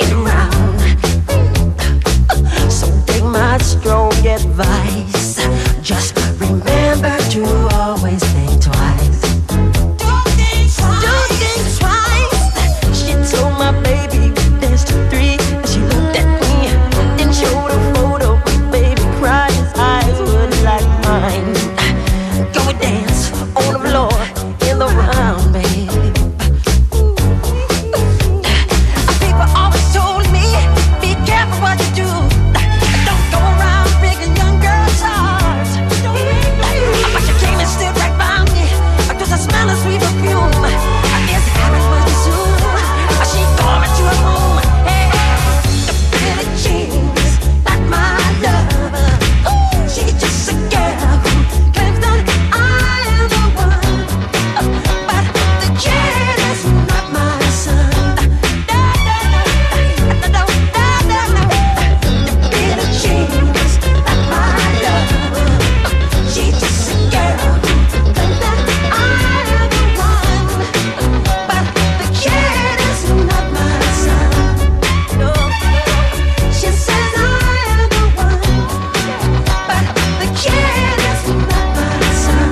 it around. So take my strong advice. Just remember to always think twice. Don't think twice. She told my baby there's 2, 3. And she looked at me, then showed a photo. Baby cried, his eyes were like mine. Go and dance on the floor in the round, baby. People always told me, be careful what you do. Don't go around breaking young girls' hearts. But she came and stood right by me, 'cause I smell a sweet perfume. I guess it happened pretty soon. She called me to her room. Hey, the Billie Jean's not my lover. She's just a girl who claims that I am the one. But the kid is not my son. No. The Billie Jean's not my lover. She's just a girl who claims that I am the one. But the kid is not my son. No. She says I am the one. But the kid is not my son.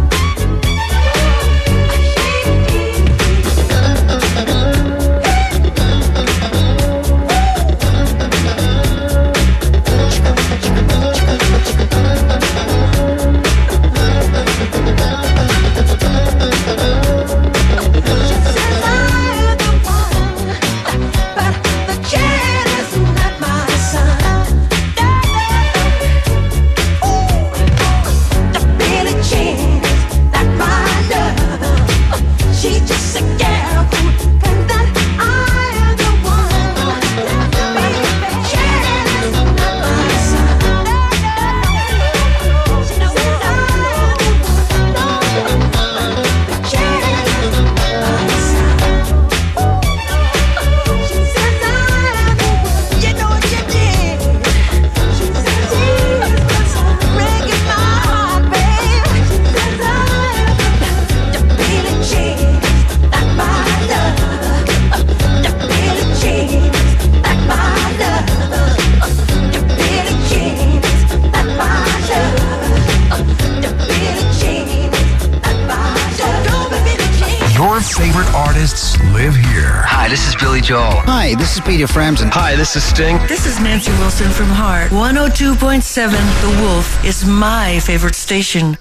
Your favorite artists live here. Hi, this is Billy Joel. Hi, this is Peter Frampton. Hi, this is Sting. This is Nancy Wilson from Heart. 102.7 The Wolf is my favorite station.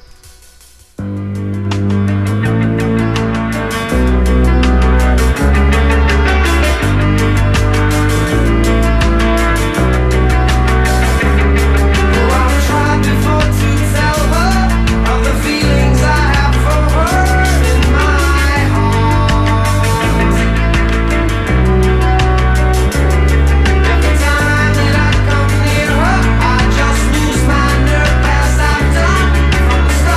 I just lose my nerve as I've done from the start.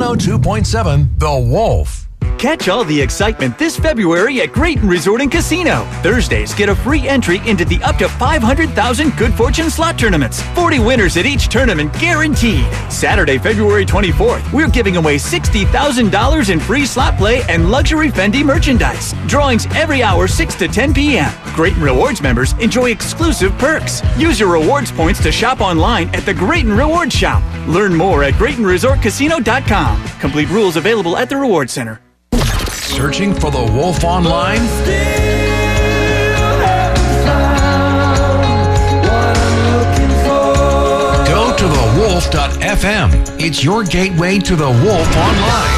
102.7 The Wolf. Catch all the excitement this February at Grayton Resort and Casino. Thursdays, get a free entry into the up to 500,000 Good Fortune slot tournaments. 40 winners at each tournament guaranteed. Saturday, February 24th, we're giving away $60,000 in free slot play and luxury Fendi merchandise. Drawings every hour 6 to 10 p.m. Grayton Rewards members enjoy exclusive perks. Use your rewards points to shop online at the Grayton Rewards Shop. Learn more at GraytonResortCasino.com. Complete rules available at the Rewards Center. Searching for The Wolf online? Go to thewolf.fm. It's your gateway to The Wolf online.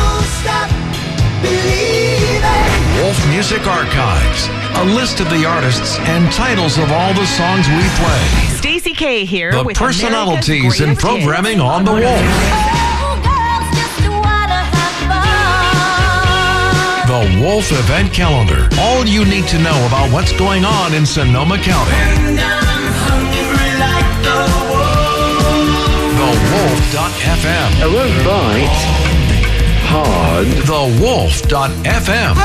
Wolf Music Archives. A list of the artists and titles of all the songs we play. Stacey K here The with personalities and programming on The Wolf. The Wolf Event Calendar. All you need to know about what's going on in Sonoma County. TheWolf.fm. I won't bite hard. TheWolf.fm.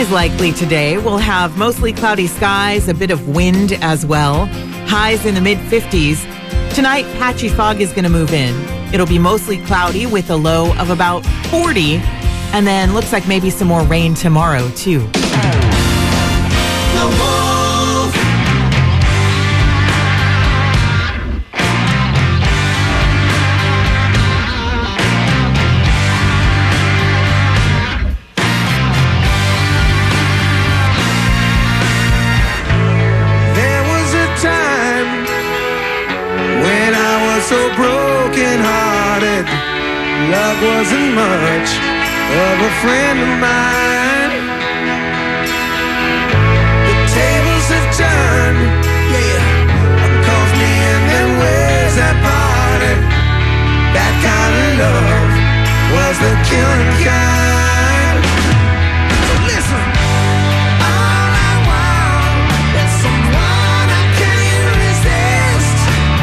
is likely today. We'll have mostly cloudy skies, a bit of wind as well. Highs in the mid-50s. Tonight, patchy fog is going to move in. It'll be mostly cloudy with a low of about 40. And then looks like maybe some more rain tomorrow, too. So broken-hearted, love wasn't much of a friend of mine. The tables have turned, calls me in their ways that parted. That kind of love was the killing kind. So listen, all I want is someone I can't resist.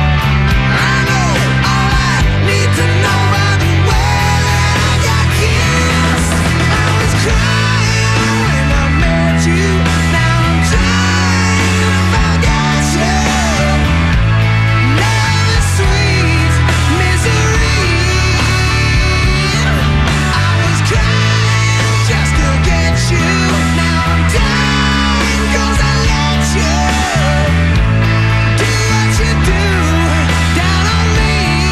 To know by the way that I got kissed. I was crying when I met you. Now I'm trying to forget you. Love is sweet misery. I was crying just to get you. Now I'm dying 'cause I let you do what you do down on me.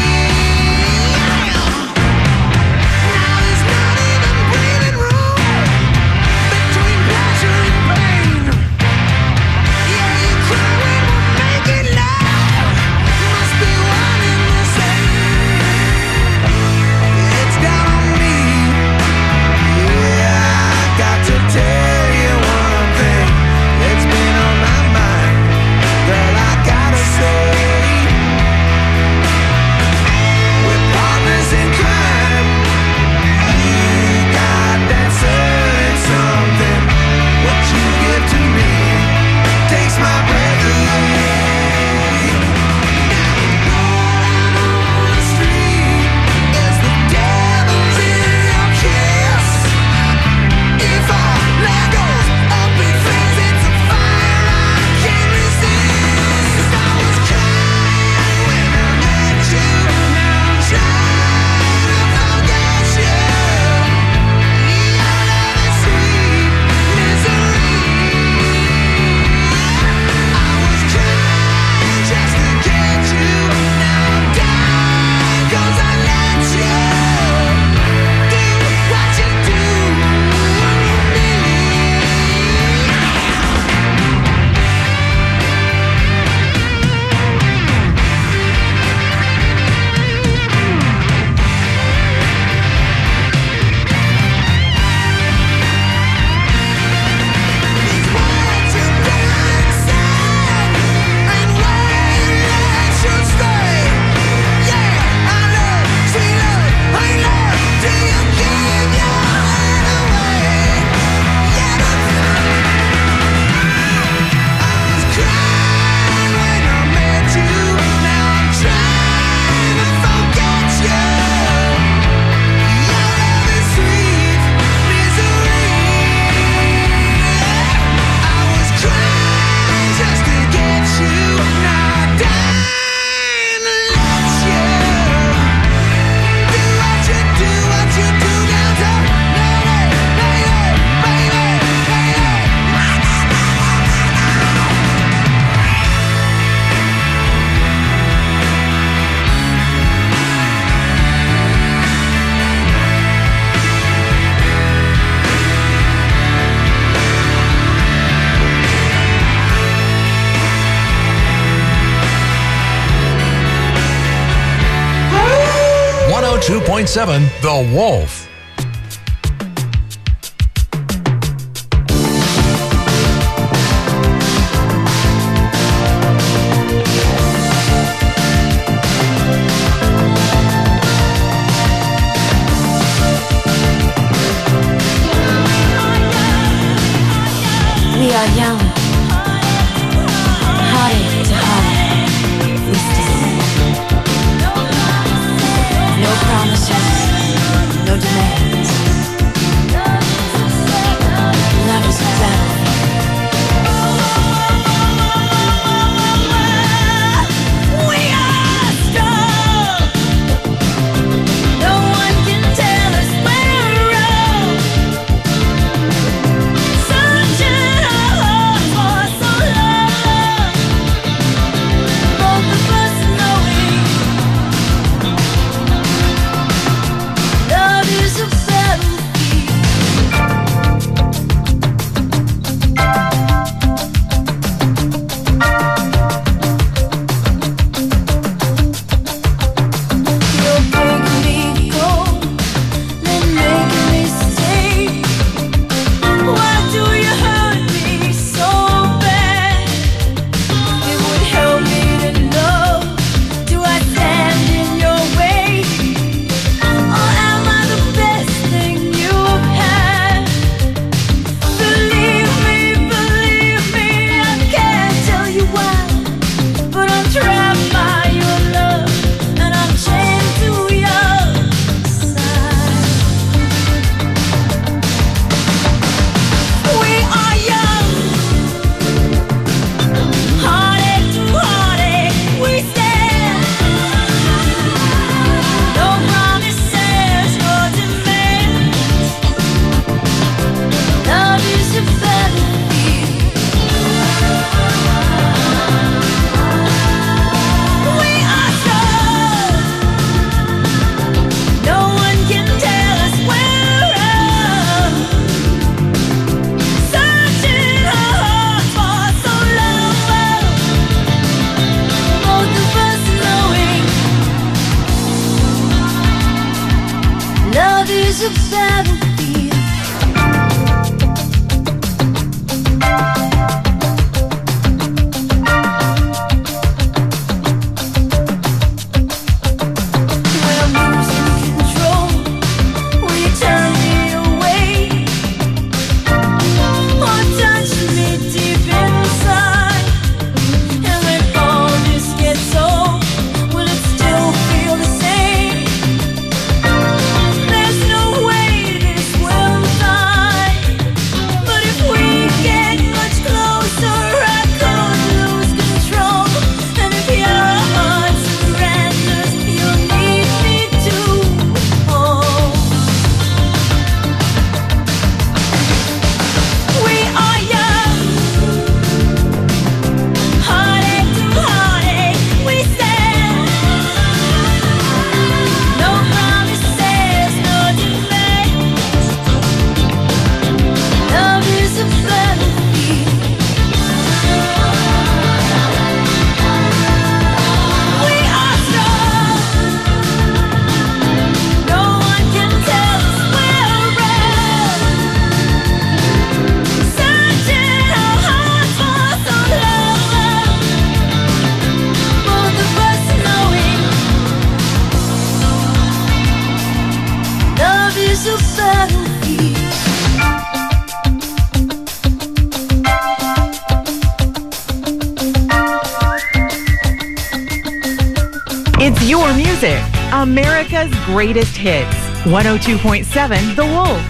.7 The Wolf. We are young, heartache to heartache, we still no promises, no demands. Your music, America's greatest hits. 102.7 The Wolf.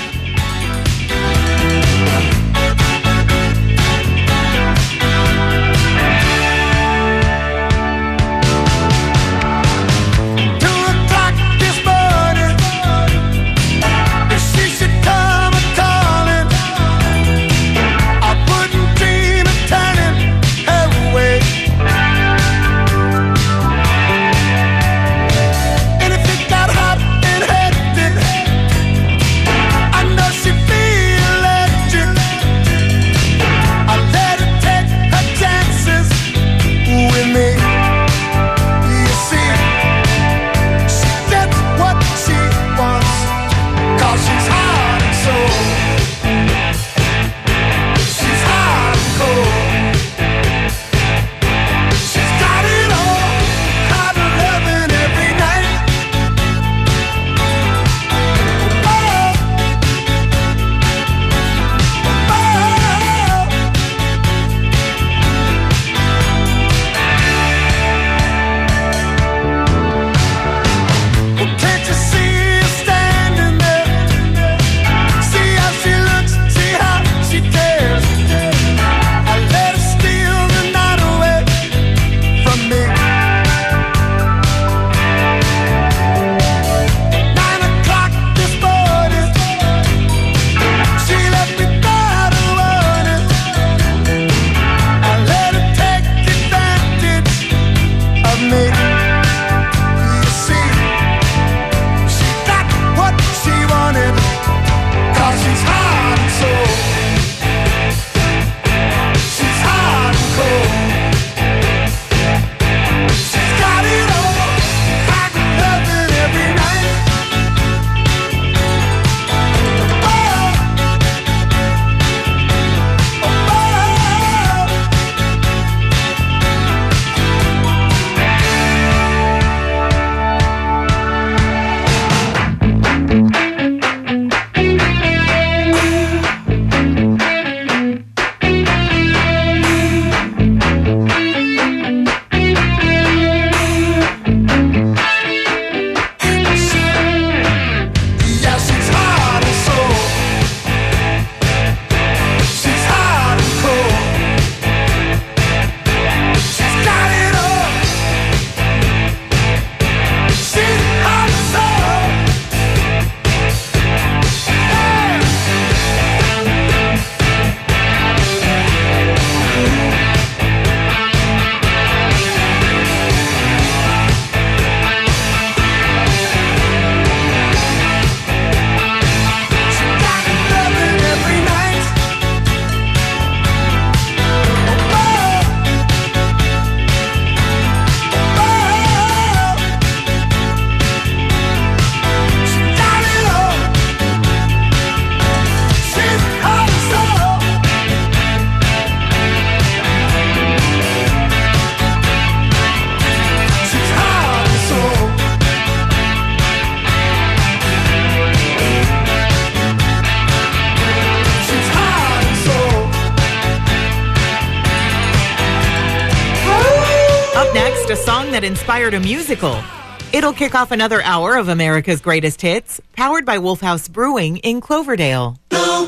A song that inspired a musical. It'll kick off another hour of America's Greatest Hits, powered by Wolfhouse Brewing in Cloverdale.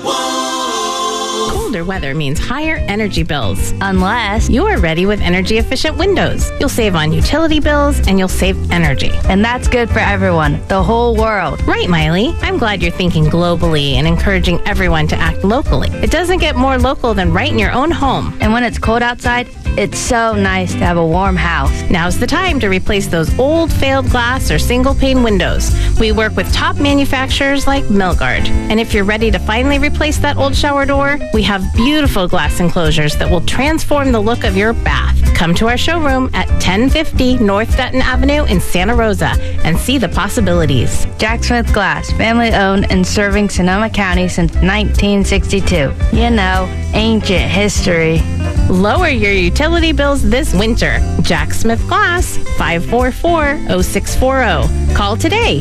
Colder weather means higher energy bills. Unless you're ready with energy-efficient windows. You'll save on utility bills and you'll save energy. And that's good for everyone, the whole world. Right, Miley. I'm glad you're thinking globally and encouraging everyone to act locally. It doesn't get more local than right in your own home. And when it's cold outside, it's so nice to have a warm house. Now's the time to replace those old failed glass or single pane windows. We work with top manufacturers like Milgard. And if you're ready to finally replace that old shower door, we have beautiful glass enclosures that will transform the look of your bath. Come to our showroom at 1050 North Dutton Avenue in Santa Rosa and see the possibilities. Jack Smith Glass, family owned and serving Sonoma County since 1962. You know, ancient history. Lower your utility bills this winter. Jack Smith Glass, 544-0640. Call today,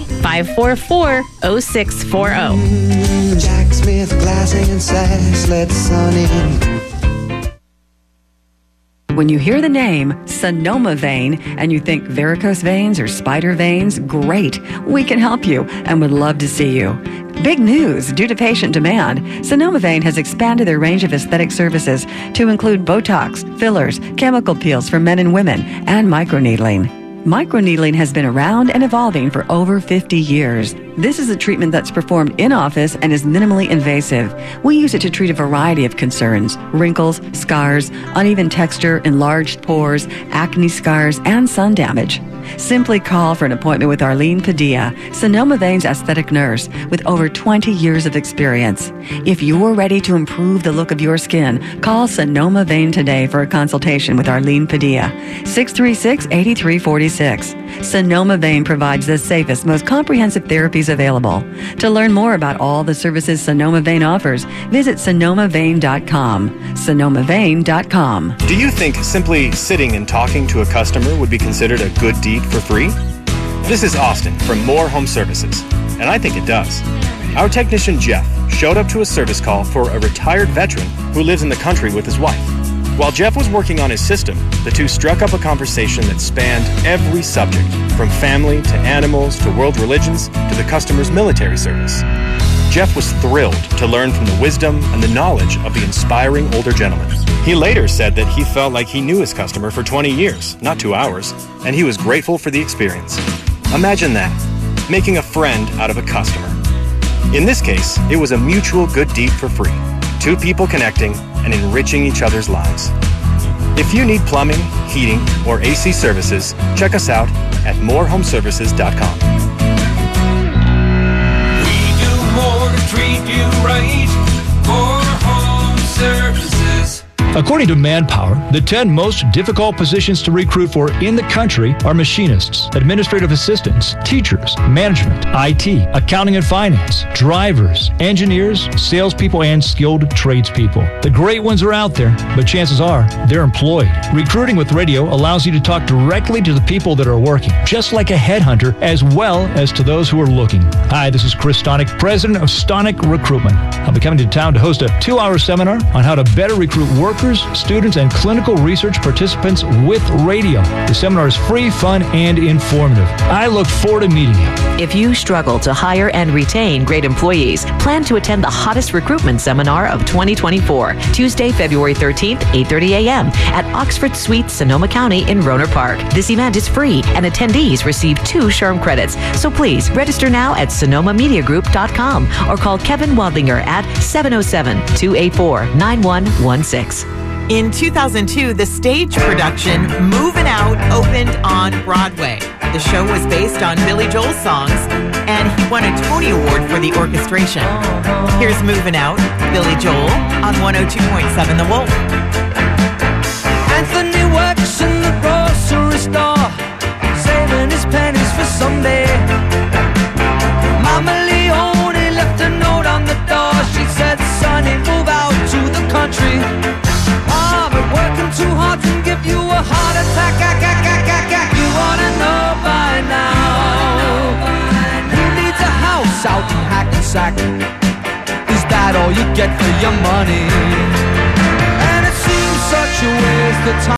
544-0640. Jack Smith Glass and Sass, let the sun in. When you hear the name Sonoma Vein and you think varicose veins or spider veins, great. We can help you and would love to see you. Big news! Due to patient demand, Sonoma Vein has expanded their range of aesthetic services to include Botox, fillers, chemical peels for men and women, and microneedling. Microneedling has been around and evolving for over 50 years. This is a treatment that's performed in office and is minimally invasive. We use it to treat a variety of concerns: wrinkles, scars, uneven texture, enlarged pores, acne scars, and sun damage. Simply call for an appointment with Arlene Padilla, Sonoma Vein's aesthetic nurse with over 20 years of experience. If you're ready to improve the look of your skin, call Sonoma Vein today for a consultation with Arlene Padilla, 636-8346. Sonoma Vein provides the safest, most comprehensive therapies available. To learn more about all the services Sonoma Vein offers, visit sonomavein.com. sonomavein.com. Do you think simply sitting and talking to a customer would be considered a good deed for free? This is Austin from Moore Home Services, and I think it does. Our technician Jeff showed up to a service call for a retired veteran who lives in the country with his wife. While Jeff was working on his system, the two struck up a conversation that spanned every subject, from family to animals to world religions to the customer's military service. Jeff was thrilled to learn from the wisdom and the knowledge of the inspiring older gentleman. He later said that he felt like he knew his customer for 20 years, not 2 hours, and he was grateful for the experience. Imagine that, making a friend out of a customer. In this case, it was a mutual good deed for free. Two people connecting and enriching each other's lives. If you need plumbing, heating, or AC services, check us out at morehomeservices.com. We do more to treat you right. More home services. According to Manpower, the 10 most difficult positions to recruit for in the country are machinists, administrative assistants, teachers, management, IT, accounting and finance, drivers, engineers, salespeople, and skilled tradespeople. The great ones are out there, but chances are they're employed. Recruiting with radio allows you to talk directly to the people that are working, just like a headhunter, as well as to those who are looking. Hi, this is Chris Stonick, president of Stonick Recruitment. I'll be coming to town to host a 2-hour seminar on how to better recruit workers, students, and clinical research participants with radio. The seminar is free, fun, and informative. I look forward to meeting you. If you struggle to hire and retain great employees, plan to attend the hottest recruitment seminar of 2024, Tuesday, February 13th, 8:30 a.m. at Oxford Suites, Sonoma County in Rohnert Park. This event is free, and attendees receive 2 SHRM credits. So please register now at sonomamediagroup.com or call Kevin Wadlinger at 707-284-9116. In 2002, the stage production Movin' Out opened on Broadway. The show was based on Billy Joel's songs, and he won a Tony Award for the orchestration. Here's Movin' Out, Billy Joel, on 102.7 The Wolf. Anthony works in the grocery store, saving his pennies for someday. Mama Leone left a note on the door. She said, "Sonny, move out to the country. I've been working too hard to give you a heart attack. You wanna know by now? Who needs a house out in Hackensack? Is that all you get for your money? And it seems such a waste of time.